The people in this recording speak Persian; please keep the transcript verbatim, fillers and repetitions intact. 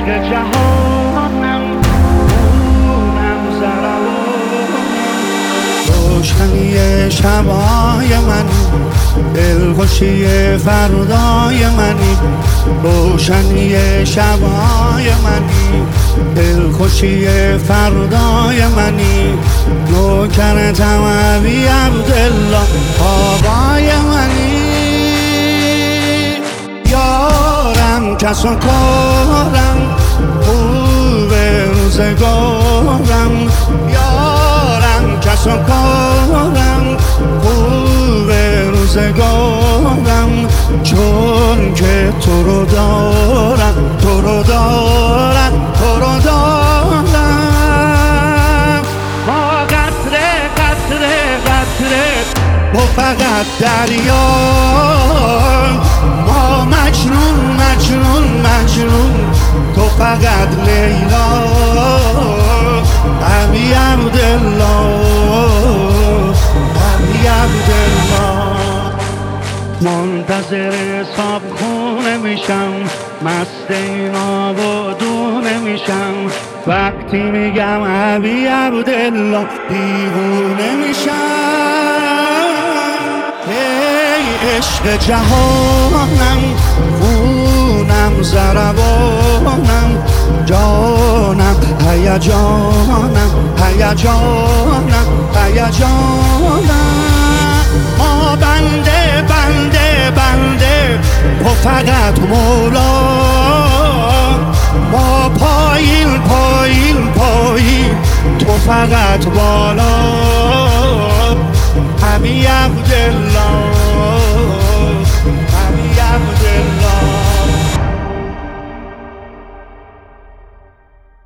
عشق جهانم خونم زربانم روشنی شبای منی دلخوشی فردای منی روشنی شبای منی دلخوشی فردای منی نوکرتم علی عبدالله آقای منی یارم کس و کارم خوب روزگارم یارم کس و کارم خوب روزگارم چون که تو رو دارم تو رو دارم تو رو دارم ما قطره قطره قطره با فقط دریا ما مجنون مجنون مجنون تو فقط لیلا علی عبدالله علی عبدالله منتظر صاحب خونه میشم مست اینا و دونه میشم وقتی میگم علی عبدالله دیوونه میشم ای عشق جهانم خونم زربانم جانم هیجانم هیجانم هیجانم ما بنده بنده بنده تو فقط مولا ما پایین پایین پایین تو فقط بالا علی عبدالله علی عبدالله